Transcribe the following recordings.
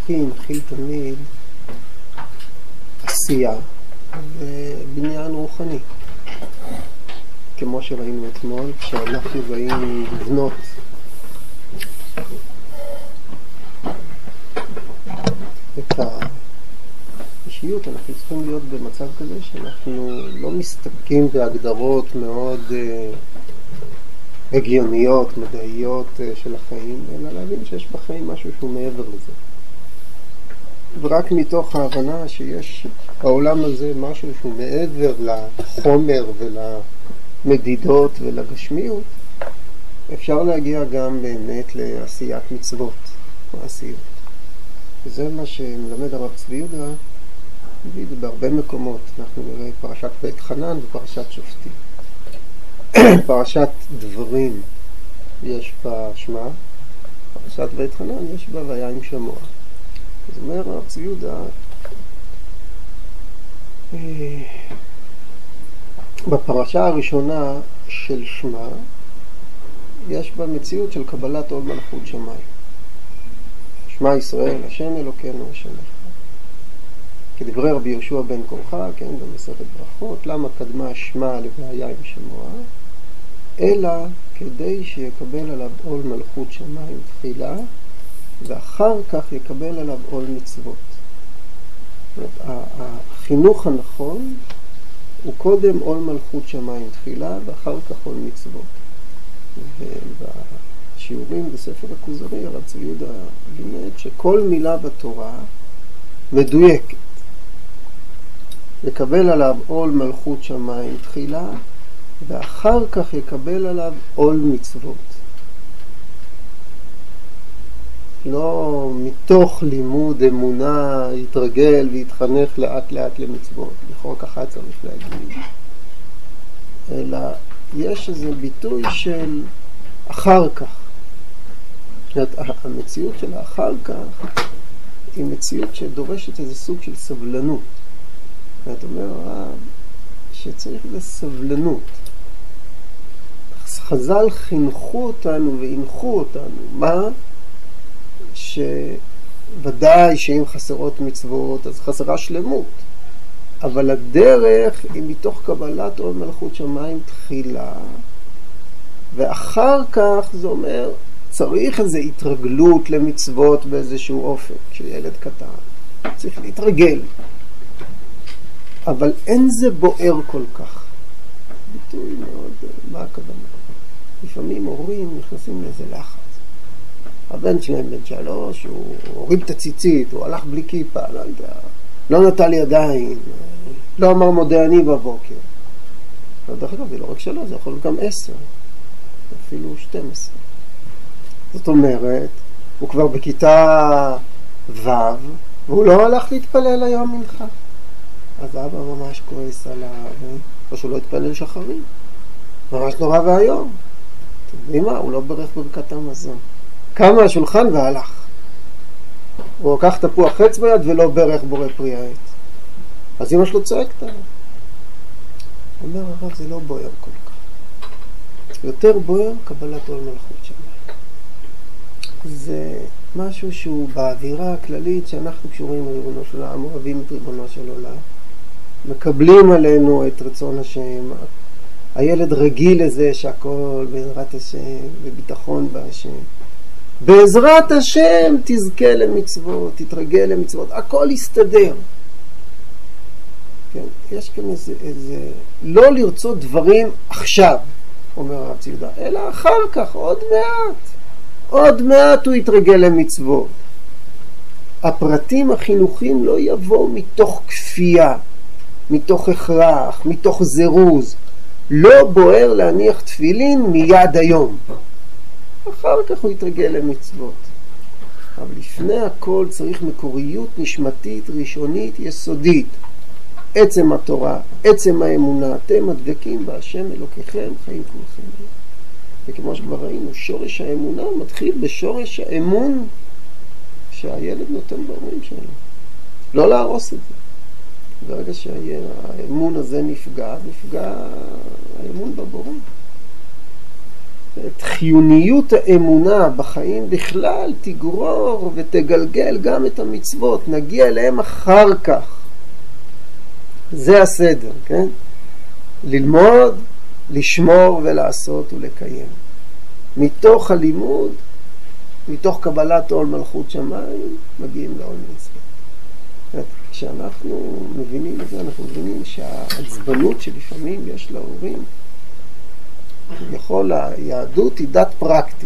אלוקי מכיל תמיד עשייה ובניין רוחני. כמו שראינו אתמול, כשאנחנו באים לבנות את האישיות, אנחנו צריכים להיות במצב כזה שאנחנו לא מסתפקים בהגדרות מאוד הגיוניות, מדעיות של החיים, אלא להבין שיש בחיים משהו שהוא מעבר לזה. ורק מתוך ההבנה שיש בעולם הזה משהו שהוא מעבר לחומר ולמדידות ולגשמיות, אפשר להגיע גם באמת לעשיית מצוות, מעשיות. וזה מה שמלמד הרב צבי יהודה בהרבה מקומות. אנחנו נראה פרשת בית חנן ופרשת שופטים. פרשת דברים יש בה שמה, פרשת בית חנן יש בה ויין שמוע. זאת אומרת, הרב צבי יהודה בפרשה הראשונה של שמה יש בה מציאות של קבלת עול מלכות שמיים. שמע ישראל, השם אלוקינו, השם אחד. כדברי רבי יהושע בן קורחה, כן, במסכת ברכות, למה קדמה שמה לוויה עם שמוע? אלא כדי שיקבל עליו עול מלכות שמיים תחילה, ואחר כך יקבל עליו עול מצוות. החינוך הנכון הוא קודם עול מלכות שמיים תחילה, ואחר כך עול מצוות. ובשיעורים בספר הכוזרי, הרב צבי יהודה לימד שכל מילה בתורה מדויקת. יקבל עליו עול מלכות שמיים תחילה, ואחר כך יקבל עליו עול מצוות. לא מתוך לימוד אמונה יתרגל ויתחנך לאט לאט למצוות, לכאורה ככה צריך להגיד, אלא יש איזה ביטוי של אחר כך. המציאות של האחר כך היא מציאות שדורשת איזה סוג של סבלנות. ואת אומר הרב שצריך לסבלנות. חז"ל חינכו אותנו והנחו אותנו. מה? שוודאי שאם חסרות מצוות אז חסרה שלמות. אבל הדרך היא מתוך קבלת עול מלכות שמיים תחילה. ואחר כך זה אומר צריך איזו התרגלות למצוות באיזשהו אופן. כשילד קטן צריך להתרגל. אבל אין זה בוער כל כך. ביטוי מאוד, מה הכוונה? לפעמים הורים נכנסים לאיזה לחץ. הבן שלהם בן 3, הוא הוריד את הציצית, הוא הלך בלי כיפה, לא יודע, לא נטל ידיים, לא אמר מודה אני בבוקר. דרך אגב, זה לא רק 3, זה יכול להיות גם 10, אפילו 12. זאת אומרת, הוא כבר בכיתה ו' והוא לא הלך להתפלל היום מנחה. אז אבא ממש כועס עליו, או שהוא לא התפלל שחרים. ממש נורא והיום. אתם יודעים מה? הוא לא ברך בברכת המזון. קם מהשולחן והלך. הוא לקח תפוח חץ ביד ולא ברך בורא פרי העץ. אז אמא שלו צועקת עליו. אומר הרב, זה לא בוער כל כך. יותר בוער קבלת עול מלכות שמיים. זה משהו שהוא באווירה הכללית שאנחנו קשורים לריבונו של עולם, אוהבים את ריבונו של עולם. מקבלים עלינו את רצון השם. הילד רגיל לזה שהכל בעזרת השם וביטחון בהשם. בעזרת השם תזכה למצוות, תתרגל למצוות, הכל יסתדר. כן, יש כאן איזה לא לרצות דברים עכשיו, אומר הרב צבי יהודה, אלא אחר כך, עוד מעט הוא יתרגל למצוות. הפרטים החינוכיים לא יבואו מתוך כפייה, מתוך הכרח, מתוך זירוז. לא בוער להניח תפילין מיד היום. אחר כך הוא יתרגל למצוות. אבל לפני הכל צריך מקוריות נשמתית, ראשונית, יסודית. עצם התורה, עצם האמונה, אתם הדבקים בהשם אלוקיכם, חיים כולכם. וכמו שכבר ראינו, שורש האמונה מתחיל בשורש האמון שהילד נותן בהורים שלו. לא להרוס את זה. ברגע שהאמון הזה נפגע האמון בבורא. את חיוניות האמונה בחיים בכלל תגרור ותגלגל גם את המצוות, נגיע אליהם אחר כך. זה הסדר, כן? ללמוד, לשמור ולעשות ולקיים. מתוך הלימוד, מתוך קבלת עול מלכות שמיים, מגיעים לעול מצוות. כשאנחנו מבינים את זה, אנחנו מבינים שהעצבנות שלפעמים יש להורים, יכול היהדות היא דת פרקטית.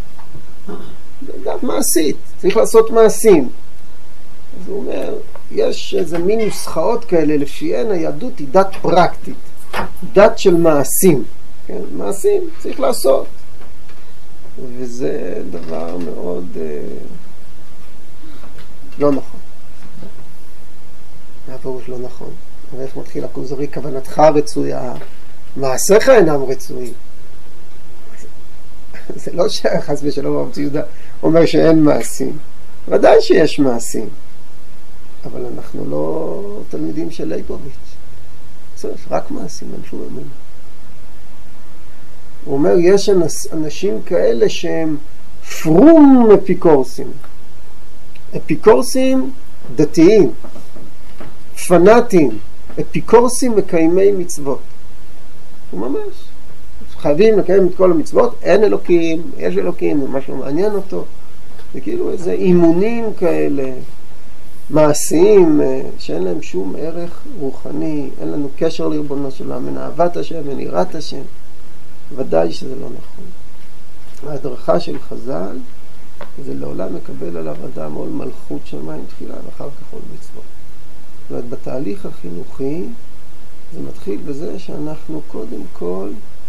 דת מעשית, צריך לעשות מעשים. אז הוא אומר, יש איזה מין נוסחאות כאלה, לפיהן היהדות היא דת פרקטית. דת של מעשים. כן? מעשים צריך לעשות. וזה דבר מאוד לא נכון. מה פירוש לא נכון? ואיך מתחיל הכוזרי, כוונתך רצויה, מעשיך אינם רצויים. זה לא שחס ושלום רבי יהודה אומר שאין מעשים. ודאי שיש מעשים. אבל אנחנו לא תלמידים של ליבוביץ'. צריך רק מעשים, אין שום אמונה. הוא אומר, יש אנשים כאלה שהם פרום אפיקורסים. אפיקורסים דתיים, פנאטים, אפיקורסים מקיימי מצוות. הוא ממש. חייבים לקיים את כל המצוות, אין אלוקים, יש אלוקים, זה משהו מעניין אותו. זה כאילו איזה אימונים כאלה, מעשיים, שאין להם שום ערך רוחני, אין לנו קשר לריבונו של עולם, אין אהבת השם, אין יראת השם. ודאי שזה לא נכון. ההדרכה של חז"ל זה לעולם מקבל עליו אדם עול מלכות שמיים תחילה ואחר כך עול מצוות. זאת אומרת, בתהליך החינוכי זה מתחיל בזה שאנחנו קודם כל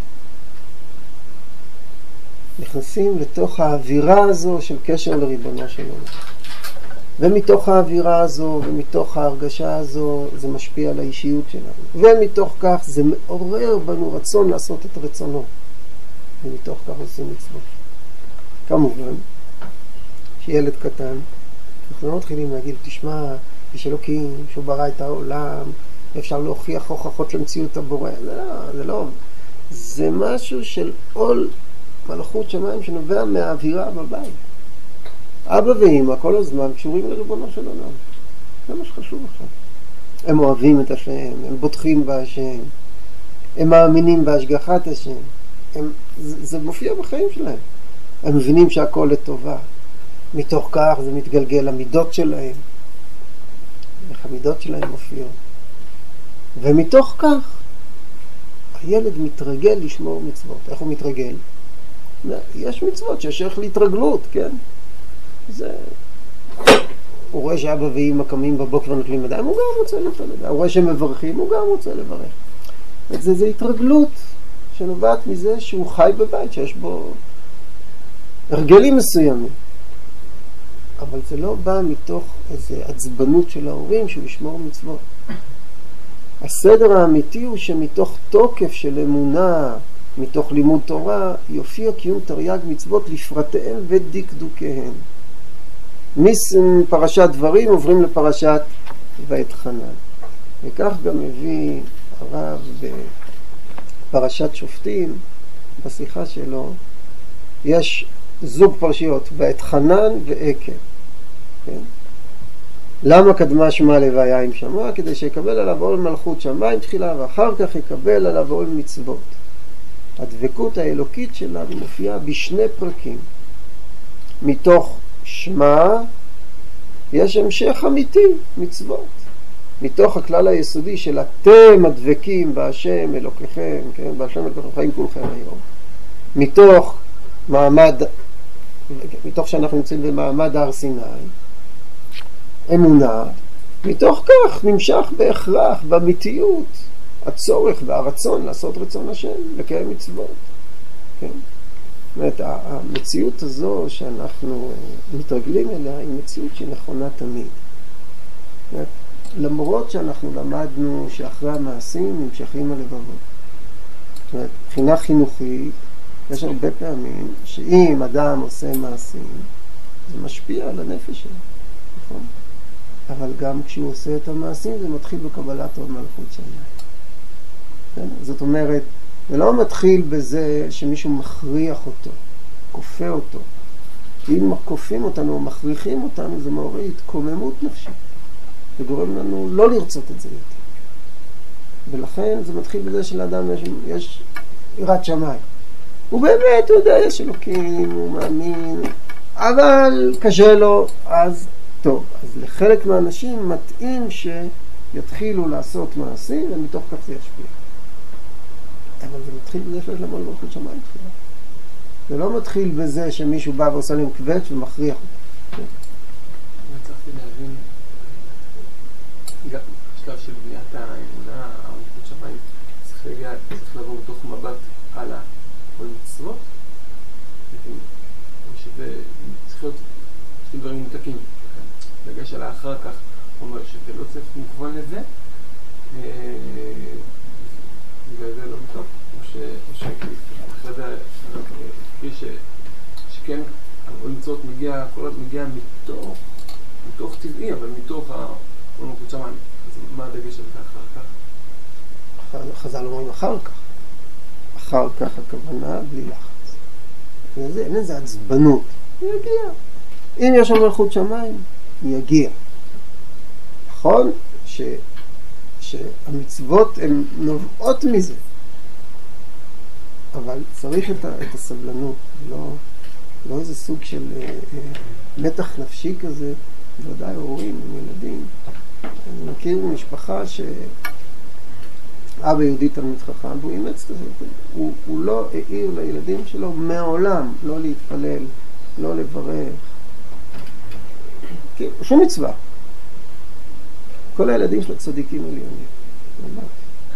נכנסים לתוך האווירה הזו של קשר לריבונו של עולם. ומתוך האווירה הזו ומתוך ההרגשה הזו זה משפיע על האישיות שלנו. ומתוך כך זה מעורר בנו רצון לעשות את רצונו. ומתוך כך עושים מצוות. כמובן, שילד קטן, אנחנו לא מתחילים להגיד, תשמע, יש אלוקים שהוא ברא את העולם, אפשר להוכיח הוכחות למציאות הבורא. זה לא. זה משהו של עול מלכות שמיים שנובע מהאווירה בבית. אבא ואמא כל הזמן קשורים לריבונו של עולם. זה מה שחשוב עכשיו. הם אוהבים את השם, הם בוטחים בהשם, הם מאמינים בהשגחת השם. זה מופיע בחיים שלהם. הם מבינים שהכל לטובה. מתוך כך זה מתגלגל למידות שלהם. איך המידות שלהם מופיעות. ומתוך כך הילד מתרגל לשמור מצוות. איך הוא מתרגל? יש מצוות שיש ערך להתרגלות, כן? הוא רואה שאבא ואמא קמים בבוקר ונוטלים ידיים, הוא גם רוצה לטול ידיים. הוא רואה שהם מברכים, הוא גם רוצה לברך. זה התרגלות שנובעת מזה שהוא חי בבית, שיש בו הרגלים מסוימים. אבל זה לא בא מתוך איזו עצבנות של ההורים שהוא ישמור מצוות. הסדר האמיתי הוא שמתוך תוקף של אמונה, מתוך לימוד תורה, יופיע קיום תרי"ג מצוות לפרטיהם ודקדוקיהם. מפרשת דברים עוברים לפרשת ואתחנן. וכך גם מביא הרב בפרשת שופטים, בשיחה שלו, יש זוג פרשיות, ואתחנן ועקב. כן? למה קדמה שמה לוויה עם שמוע? כדי שיקבל עליו עול מלכות שמיים תחילה, ואחר כך יקבל עליו עול מצוות. הדבקות האלוקית שלנו מופיעה בשני פרקים. מתוך שמה יש המשך אמיתי, מצוות. מתוך הכלל היסודי של אתם הדבקים בהשם אלוקיכם, כן? בהשם אלוקיכם חיים כולכם היום. מתוך שאנחנו נמצאים במעמד הר סיני, אמונה, מתוך כך נמשך בהכרח, באמיתיות, הצורך והרצון לעשות רצון השם, לקיים מצוות. כן? זאת אומרת, המציאות הזו שאנחנו מתרגלים אליה היא מציאות שהיא נכונה תמיד. אומרת, למרות שאנחנו למדנו שאחרי המעשים נמשכים הלבבות. זאת אומרת, מבחינה חינוכית, יש הרבה פעמים שאם אדם עושה מעשים, זה משפיע על הנפש שלו, נכון? אבל גם כשהוא עושה את המעשים, זה מתחיל בקבלת עול מלכות שמיים. זאת אומרת, זה לא מתחיל בזה שמישהו מכריח אותו, כופה אותו. כי אם כופים אותנו או מכריחים אותנו, זה מעורר התקוממות נפשית. זה גורם לנו לא לרצות את זה יותר. ולכן זה מתחיל בזה שלאדם יש יראת שמיים. הוא באמת, הוא יודע, יש אלוקים, הוא מאמין, אבל קשה לו, אז טוב. אז לחלק מהאנשים מתאים שיתחילו לעשות מעשים, ומתוך כך זה ישפיע. אבל זה מתחיל בזה שיש להם מלכות שמיים תחילה. זה לא מתחיל בזה שמישהו בא ועושה להם כבד ומכריח אותו. אני צריכתי להבין, בשלב של בניית האמונה, המלכות שמיים, צריך לבוא בתוך מבט על כל מצוות, או שזה צריך להיות שתי דברים מותקים. דגש על האחר כך, הוא אומר שזה לא צריך מוכוון לזה, בגלל זה לא מותר, או שכן, המצוות מגיע, כל עוד מגיע מתוך טבעי, אבל מתוך המלכות שמיים. אז מה הדגש על זה אחר כך? חז"ל אומרים אחר כך. אחר כך הכוונה בלי לחץ. אין איזה עצבנות. הוא יגיע. אם יש מלכות שמיים, הוא יגיע. נכון שהמצוות הן נובעות מזה. אבל צריך את הסבלנות, לא איזה סוג של מתח נפשי כזה, ודאי הורים עם ילדים. אני מכיר משפחה אבא יהודי תלמיד חכם, והוא אימץ כזה, הוא לא העיר לילדים שלו מעולם לא להתפלל, לא לברך, שום מצווה. כל הילדים שלו צדיקים עליונים, ממש.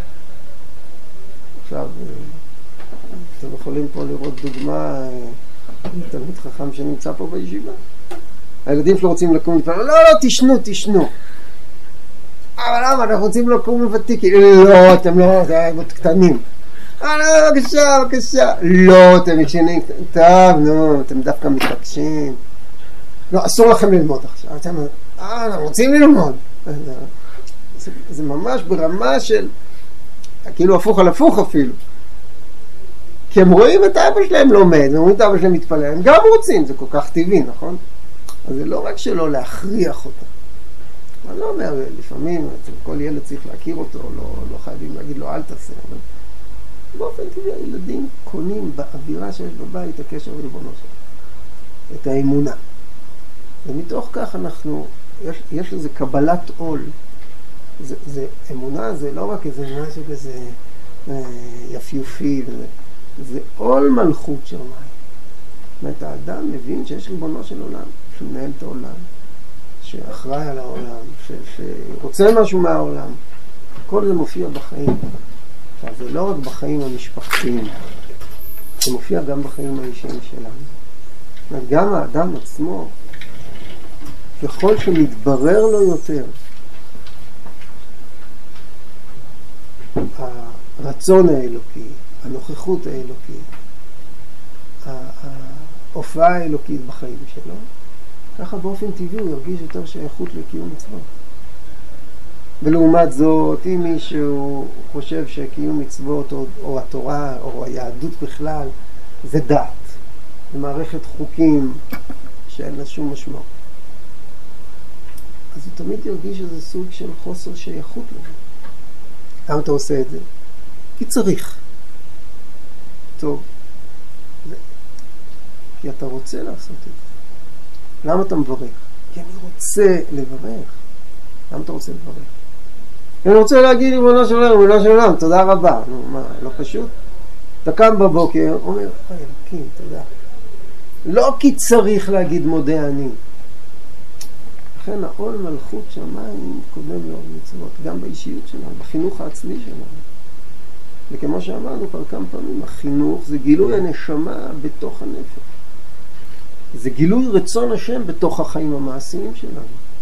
עכשיו, אתם יכולים פה לראות דוגמה, תלמיד חכם שנמצא פה בישיבה. הילדים שלו רוצים לקום להתפלל, לא, תשנו. אבל למה? אנחנו רוצים לקום לוותיקים. לא, אתם לא, זה היה עוד קטנים. לא, בבקשה. לא, אתם ישנים. טוב, נו, אתם דווקא מתעקשים. לא, אסור לכם ללמוד עכשיו. אנחנו רוצים ללמוד. זה ממש ברמה של, כאילו הפוך על הפוך אפילו. כי הם רואים את האבא שלהם לומד, הם רואים את האבא שלהם מתפלל, הם גם רוצים, זה כל כך טבעי, נכון? אז זה לא רק שלא להכריח אותם. אני לא אומר, לפעמים כל ילד צריך להכיר אותו, לא חייבים להגיד לו אל תעשה, אבל באופן טבעי הילדים קונים באווירה שיש בבית הקשר לריבונו שלו, את האמונה. ומתוך כך יש לזה קבלת עול. אמונה זה לא רק איזה משהו כזה יפיופי, זה עול מלכות שמיים. זאת אומרת, האדם מבין שיש ריבונו של עולם, שמנהל את העולם, שאחראי על העולם, שרוצה משהו מהעולם. כל זה מופיע בחיים. עכשיו, זה לא רק בחיים המשפחתיים, זה מופיע גם בחיים האישיים שלנו. זאת אומרת, גם האדם עצמו, ככל שמתברר לו יותר, הרצון האלוקי, הנוכחות האלוקית, ההופעה האלוקית בחיים שלו, ככה באופן טבעי הוא ירגיש יותר שייכות לקיום מצוות. ולעומת זאת, אם מישהו חושב שקיום מצוות או התורה או היהדות בכלל זה דת, זה מערכת חוקים שאין לה שום משמעות, אז הוא תמיד ירגיש איזה סוג של חוסר שייכות לזה. למה אתה עושה את זה? כי צריך. טוב. כי אתה רוצה לעשות את זה. למה אתה מברך? כי אני רוצה לברך. למה אתה רוצה לברך? כי אני רוצה להגיד ריבונו של עולם, תודה רבה. נו, מה, לא פשוט? אתה קם בבוקר, אומר, אלוקים, תודה. לא כי צריך להגיד מודה אני. לכן העול מלכות שמיים קודם לעול מצוות, גם באישיות שלנו, בחינוך העצמי שלנו. וכמו שאמרנו כבר כמה פעמים, החינוך זה גילוי הנשמה בתוך הנפש. זה גילוי רצון השם בתוך החיים המעשיים שלנו.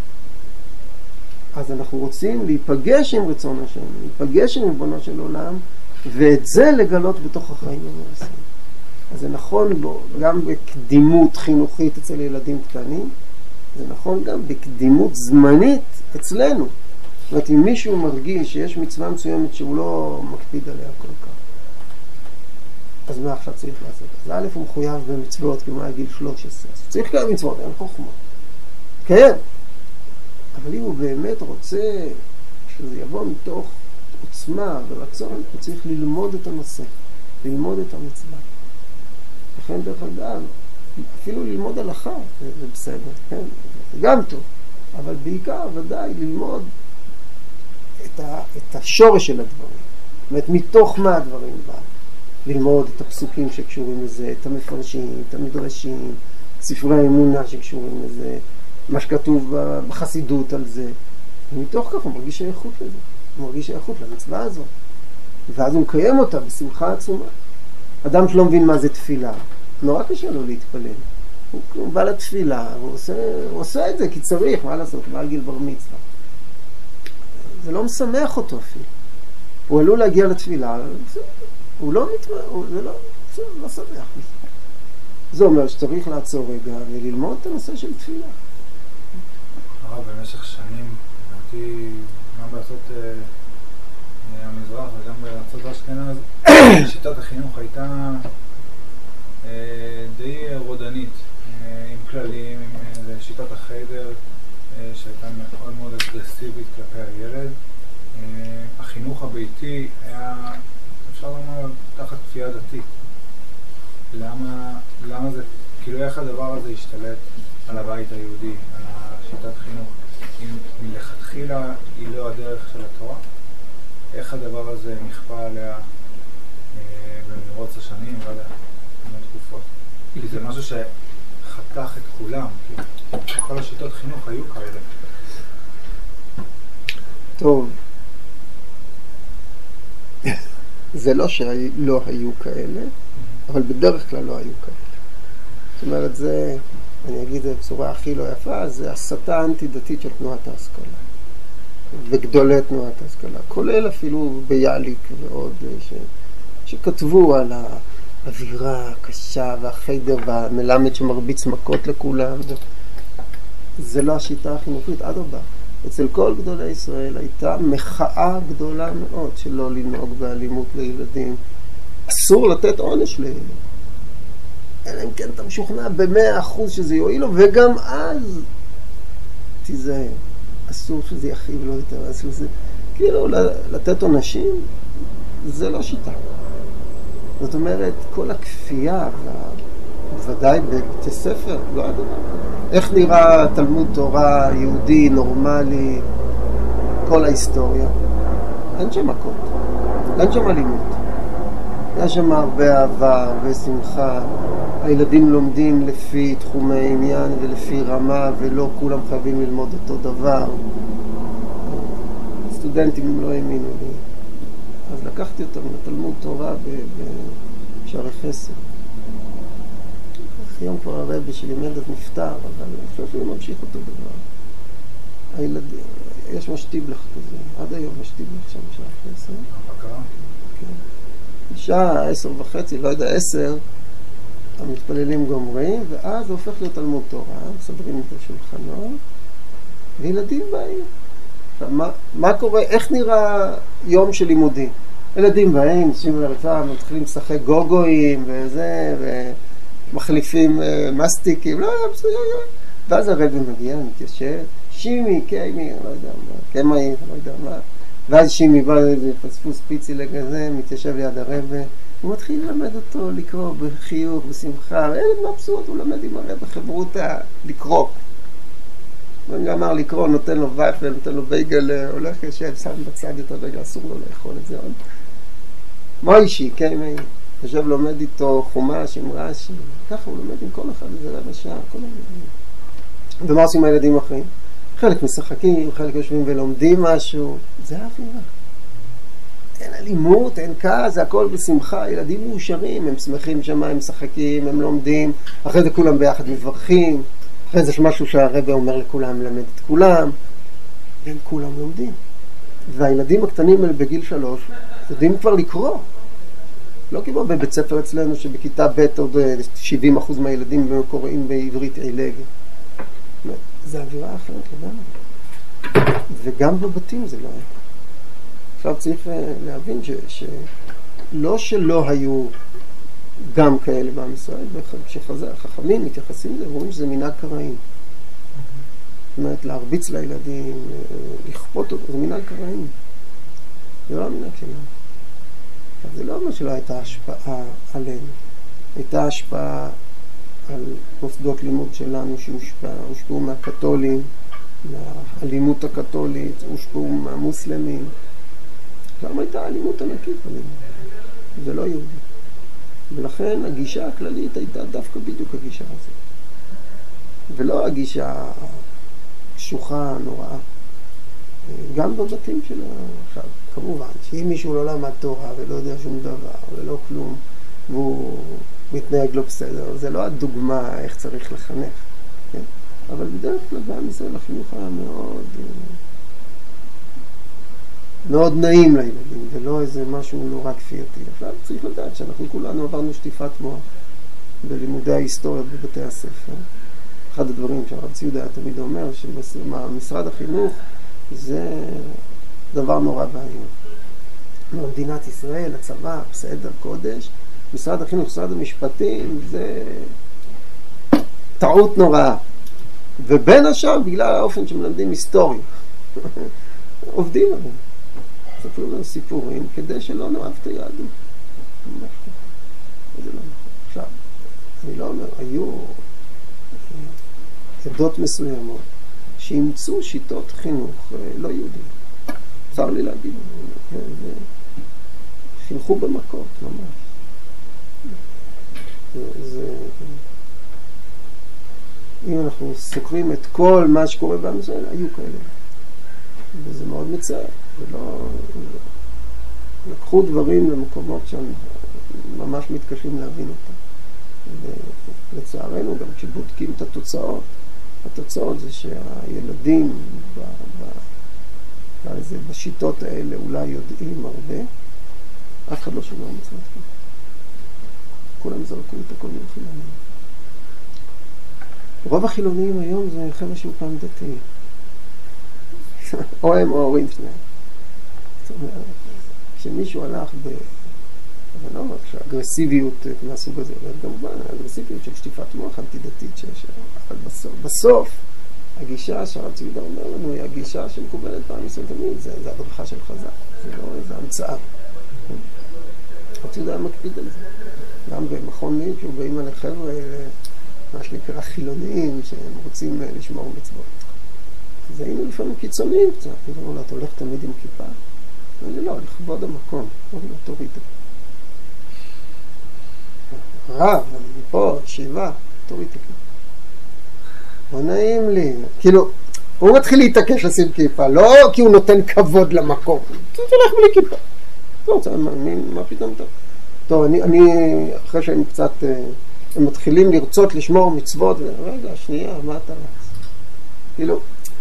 אז אנחנו רוצים להיפגש עם רצון השם, להיפגש עם ריבונו של עולם, ואת זה לגלות בתוך החיים המעשיים. אז זה נכון בו, גם בקדימות חינוכית אצל ילדים קטנים, זה נכון גם בקדימות זמנית אצלנו. זאת אומרת, אם מישהו מרגיש שיש מצווה מסוימת שהוא לא מקפיד עליה כל כך, אז מה עכשיו צריך לעשות? אז א' הוא מחויב במצוות כמו הגיל 13. אז צריך לקיים מצוות, אין חוכמה. כן. אבל אם הוא באמת רוצה שזה יבוא מתוך עוצמה ורצון, הוא צריך ללמוד את הנושא, ללמוד את המצווה. לכן דרך אגב, אפילו ללמוד הלכה, זה בסדר, כן? זה גם טוב. אבל בעיקר ודאי ללמוד את השורש של הדברים. זאת אומרת, מתוך מה הדברים בא. ללמוד את הפסוקים שקשורים לזה, את המפרשים, את המדרשים, ספרי האמונה שקשורים לזה, מה שכתוב בחסידות על זה. ומתוך כך הוא מרגיש שייכות לזה. הוא מרגיש שייכות למצווה הזאת. ואז הוא מקיים אותה בשמחה עצומה. אדם שלא מבין מה זה תפילה, נורא קשה לו להתפלל. הוא בא לתפילה, הוא עושה את זה כי צריך, מה לעשות, בעל גיל בר מצווה. זה לא משמח אותו אפילו. הוא עלול להגיע לתפילה, הוא לא זה לא שמח. זה אומר שצריך לעצור רגע וללמוד את הנושא של תפילה. הרב, במשך שנים, אמרתי, גם בארצות המזרח וגם בארצות האשכנז, שיטת החינוך הייתה די רודנית, עם כללים, עם שיטת החדר, שהייתה מאוד מאוד אגרסיבית כלפי הילד. החינוך הביתי היה, אפשר לומר, תחת כפייה דתית. למה זה, כאילו איך הדבר הזה השתלט על הבית היהודי, על השיטת חינוך? אם מלכתחילה היא לא הדרך של התורה, איך הדבר הזה נכפה עליה במרוץ השנים ועד התקופות? כי זה משהו שחתך את כולם, כי כל השיטות חינוך היו כאלה. טוב, זה לא שלא היו כאלה, אבל בדרך כלל לא היו כאלה. זאת אומרת, זה, אני אגיד את זה בצורה הכי לא יפה, זה הסתה אנטי-דתית של תנועת ההשכלה. וגדולי תנועת ההשכלה, כולל אפילו ביאליק ועוד, שכתבו על האווירה הקשה והחדר והמלמד שמרביץ מכות לכולם. זה לא השיטה החינוכית, אדרבה. אצל כל גדולי ישראל הייתה מחאה גדולה מאוד שלא לנהוג באלימות לילדים. אסור לתת עונש לילד. אלא אם כן אתה משוכנע ב100% שזה יועיל לו, וגם אז תיזהר. אסור שזה יכאיב לו יותר. אסור שזה... כאילו לתת עונשים זה לא שיטה. זאת אומרת, כל הכפייה, בוודאי בבתי ספר, לא הדבר. איך נראה תלמוד תורה יהודי, נורמלי, כל ההיסטוריה? אין שם מכות, אין שם אלימות. יש שם הרבה אהבה, הרבה שמחה. הילדים לומדים לפי תחומי עניין ולפי רמה, ולא כולם חייבים ללמוד אותו דבר. סטודנטים לא האמינו לי. אז לקחתי אותם לתלמוד תורה בשערי חסד. היום כבר הרבי שלימד אז נפטר, אבל אני חושב שהוא ממשיך אותו דבר. הילדים, יש משתיבלך כזה, עד היום משתיבלך שם בשערי חסד. כן. בשעה 10:30, לא יודע, 10, המתפללים גומרים, ואז זה הופך להיות תלמוד תורה, מסדרים את השולחנות, וילדים באים. מה קורה? איך נראה יום של לימודים? ילדים באים, נשאים לרצה, מתחילים לשחק גוגויים וזה, ומחליפים מסטיקים, לא, בסדר. ואז הרבי מגיע, מתיישב, שימי, קיימי, לא יודע מה, קיימי, לא יודע מה. ואז שימי בא איזה פספוס פיצי לגזה, מתיישב ליד הרבי, הוא מתחיל ללמד אותו לקרוא בחיוך, בשמחה, וילד מבסוט, הוא למד עם הרבי חברותה לקרוא. ואני אמר לקרוא, נותן לו וייפל, נותן לו בייגל, הולך יושב, שם בצד את הרגע, אסור לו לאכול את זה עוד. מוישי, קיימי, יושב לומד איתו חומש עם רש"י, ככה הוא לומד עם כל אחד איזה רבע שעה, כל הילדים. ומה עושים הילדים אחרים? חלק משחקים, חלק יושבים ולומדים משהו, זה האווירה. אין אלימות, אין כעס, זה הכל בשמחה, ילדים מאושרים, הם שמחים שמה, הם משחקים, הם לומדים, אחרי זה כולם ביחד מברכים, אחרי זה משהו שהרבא אומר לכולם, למד את כולם, והם כולם לומדים. והילדים הקטנים האלה בגיל 3 יודעים כבר לקרוא. לא כמו בבית ספר אצלנו שבכיתה ב' עוד 70% מהילדים קוראים בעברית עילג. זה אווירה אחרת לגמרי. וגם בבתים זה לא היה. עכשיו צריך להבין שלא היו גם כאלה בעם ישראל, וכשחכמים מתייחסים לזה, אומרים שזה מנהג קראים. זאת אומרת, להרביץ לילדים, לכפות אותו, זה מנהג קראים. זה לא המנהג שלנו. זה לא אומר שלא הייתה השפעה עלינו. הייתה השפעה על מוסדות לימוד שלנו שהושפעו מהקתולים, מהאלימות הקתולית, הושפעו מהמוסלמים. גם הייתה אלימות ענקית עלינו. זה לא יהודי. ולכן הגישה הכללית הייתה דווקא בדיוק הגישה הזאת. ולא הגישה קשוחה, נוראה. גם בבתים שלה. עכשיו, כמובן, שאם מישהו לא למד תורה ולא יודע שום דבר ולא כלום, והוא מתנהג לא בסדר, זה לא הדוגמה איך צריך לחנך. כן? אבל בדרך כלל בעם ישראל החינוך היה מאוד נעים לילדים, ולא איזה משהו נורא כפייתי. עכשיו צריך לדעת שאנחנו כולנו עברנו שטיפת מוח בלימודי ההיסטוריה בבתי הספר. אחד הדברים שהרב ציודה היה תמיד אומר, שמשרד החינוך זה דבר נורא ואיום. מדינת ישראל, הצבא, בסדר, קודש, משרד החינוך, משרד המשפטים, זה טעות נוראה. ובין השאר, בגלל האופן שמלמדים היסטוריה. עובדים עליהם. ספרו לנו סיפורים כדי שלא נאהב את היהדות. זה לא נכון. עכשיו, אני לא אומר, היו עדות מסוימות שאימצו שיטות חינוך לא יהודיים. צר לי להגיד, חינכו במכות, ממש. אם אנחנו סוקרים את כל מה שקורה בעם ישראל, היו כאלה. וזה מאוד מצער. ולא... לקחו דברים למקומות שהם ממש מתקשים להבין אותם. ולצערנו, גם כשבודקים את התוצאות זה שהילדים בשיטות האלה אולי יודעים הרבה, אף אחד לא שומע מצוות חינוך. כולם זרקו את הכל מהחילונים. רוב החילונים היום זה חבר'ה שהוא פעם דתי. או הם או ההורים שלהם. זאת אומרת, כשמישהו הלך אבל לא אומר, כשאגרסיביות מהסוג הזה, וכמובן, האגרסיביות של שטיפת מוח אנטי-דתית שיש, אבל בסוף, הגישה שהרב ציודה אומר לנו, היא הגישה שמקובלת פעם ישראל תמיד, זה הדרכה של חז"ל, זה לא איזה המצאה. הרב ציודה היה מקפיד על זה. גם במכון ליד, שהוא באים על החבר'ה, מה שנקרא חילוניים, שהם רוצים לשמור מצוות. אז היינו לפעמים קיצוניים קצת, אמרו לו, אתה הולך תמיד עם כיפה? אני לא, לכבוד המקום, אמרו לו, תוריד. רב, אני פה, שיבה, תוריד את הכיפה. לא נעים לי, כאילו, הוא מתחיל להתעקש לשים כיפה, לא כי הוא נותן כבוד למקום, אתה הולך בלי כיפה. לא, מה פתאום טוב? טוב, אני אחרי שהם קצת, הם מתחילים לרצות לשמור מצוות, רגע, שנייה, מה אתה רץ? כאילו,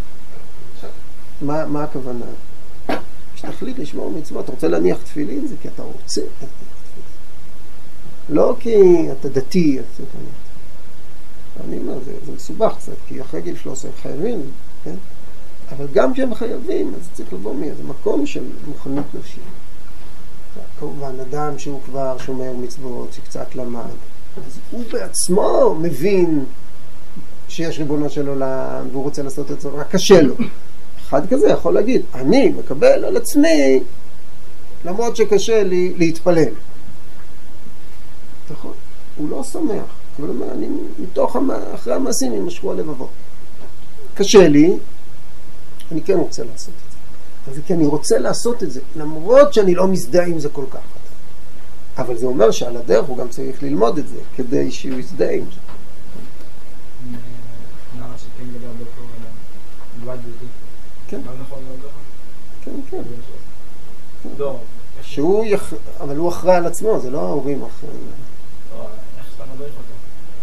מה הכוונה? כשתחליט לשמור מצוות, אתה רוצה להניח תפילין, זה כי אתה רוצה להניח תפילין. לא כי אתה דתי, אתה צריך להניח תפילין. אני אומר, זה מסובך קצת, כי אחרי גיל 13 הם חייבים, כן? אבל גם כשהם חייבים, אז צריך לבוא מאיזה מקום של מוכנות נפשית. כמובן, אדם שהוא כבר שומר מצוות, שקצת למד, אז הוא בעצמו מבין שיש ריבונו של עולם, והוא רוצה לעשות את זה, רק קשה לו. אחד כזה יכול להגיד, אני מקבל על עצמי, למרות שקשה לי להתפלל. נכון? הוא לא שמח. אבל אומר, אני מתוך אחרי המעשים ימשכו הלבבות. קשה לי, אני כן רוצה לעשות את זה. אבל כי אני רוצה לעשות את זה, למרות שאני לא מזדהה עם זה כל כך. אבל זה אומר שעל הדרך הוא גם צריך ללמוד את זה, כדי שהוא יזדהה עם זה. נראה שכן גדל דוקטור על דודי. כן. מה נכון לא ככה? כן. לא. אבל הוא אחראי על עצמו, זה לא ההורים אחראי. איך שאתה מדריך אותו?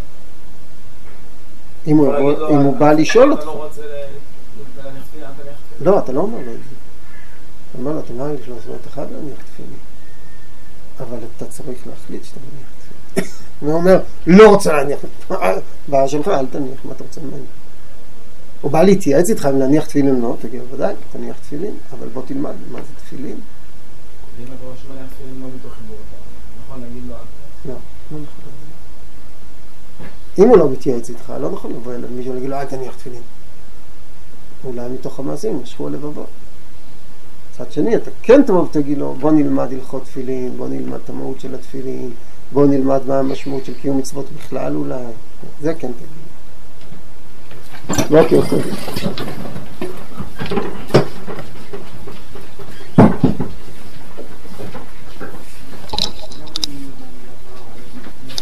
אם הוא בא לשאול אותך. אתה לא רוצה להניח תפילין, אל תניח תפילין. לא, אתה לא אומר לו את זה. אתה אומר לו, אתה לא יש לו זאת אחד להניח תפילין. אבל אתה צריך להחליט שאתה מניח תפילין. הוא אומר, לא רוצה להניח תפילין. בעיה שלך, אל תניח, מה אתה רוצה ממני? הוא בא להתייעץ איתך אם להניח תפילין, לא, תגיד, ודאי, תניח תפילין, אבל בוא תלמד מה זה תפילין. ואם אתה רואה שמניח תפילין לא מתוך חיבור, אתה נכון להגיד לו? לא נכון. אם הוא לא מתייעץ איתך, לא נכון לבוא אליו מישהו להגיד לו, אל תניח תפילין. אולי מתוך המעשים משכו הלבבות. צד שני, אתה כן תבוא ותגיד לו, בוא נלמד הלכות תפילין, בוא נלמד את המהות של התפילין, בוא נלמד מה המשמעות של קיום מצוות בכלל אולי. זה כן תגיד. בוקר טוב.